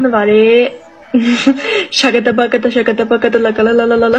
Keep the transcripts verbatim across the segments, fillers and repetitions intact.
Vale. Shakata bakata shakata bakata la la la la la la.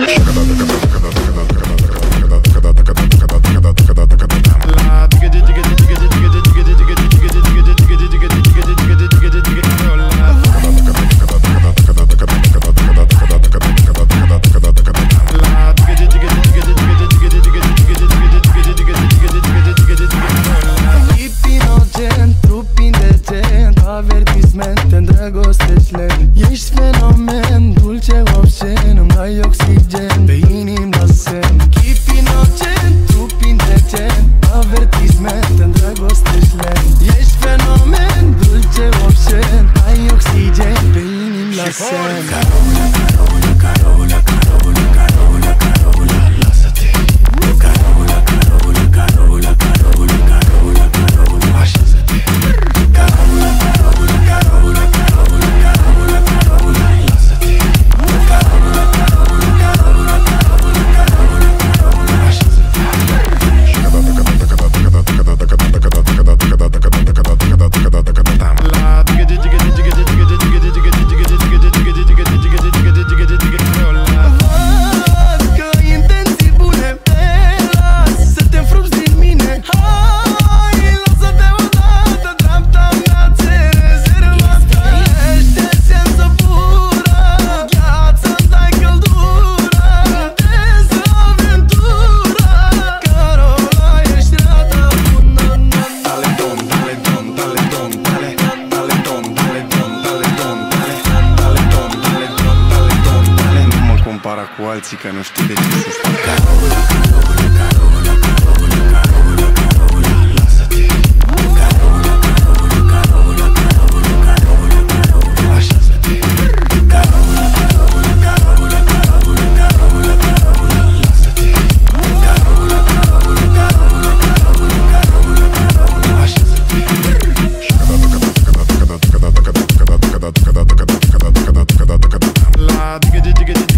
Avertisment, îndrăgostești lent. Ești fenomen, dulce obscen. Îmi dai oxigen, pe inim la semn. Chip inocent, trup indecent. Avertisment, îndrăgostești lent. Ești fenomen, dulce obscen. Dai oxigen, pe inim la semn. Carola, Carola, Carola, Carola, Carola, Carola, lasă-te. Carola, Carola, Carola, Carola, Carola, Carola, așează-te. Carola, Carola, Carola, Carola, Carola, Carola, lasă-te. Carola, Carola, Carola, Carola, Carola, Carola, așează-te. Cu alții că nu știu de ce să stau. Carola, Carola, Carola, Carola, Carola, Carola, lasă-te. Carola, Carola, Carola, Carola, Carola, Carola, așează-te. Carola, Carola, Carola, Carola, Carola, Carola, lasă-te. Carola, Carola, Carola, Carola, Carola, Carola, așează-te. La